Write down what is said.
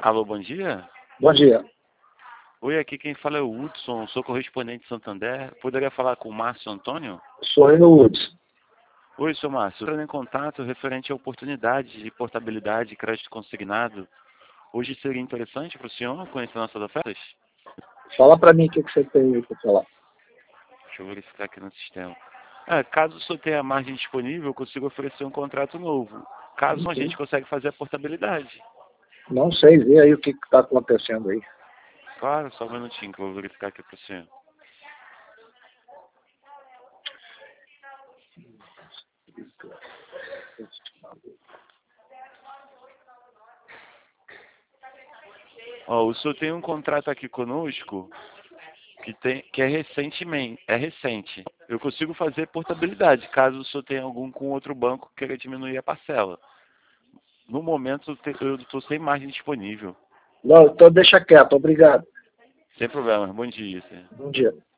Alô, bom dia. Bom dia. Oi, aqui quem fala é o Hudson, sou correspondente de Santander. Poderia falar com o Márcio Antônio? Sou eu, Woods. Oi, seu Márcio. Estou entrando em contato referente a oportunidades de portabilidade e crédito consignado. Hoje seria interessante para o senhor conhecer nossas ofertas? Fala pra mim o que você tem aí pra falar. Deixa eu verificar aqui no sistema. Caso o senhor tenha margem disponível, eu consigo oferecer um contrato novo. Caso a gente consegue fazer a portabilidade. Não sei, vê aí o que está acontecendo aí. Claro, só um minutinho que eu vou verificar aqui para o senhor. Ó, o senhor tem um contrato aqui conosco que é recente. Eu consigo fazer portabilidade, caso o senhor tenha algum com outro banco que queira diminuir a parcela. No momento, eu estou sem margem disponível. Não, então deixa quieto, obrigado. Sem problema. Bom dia, senhor. Bom dia.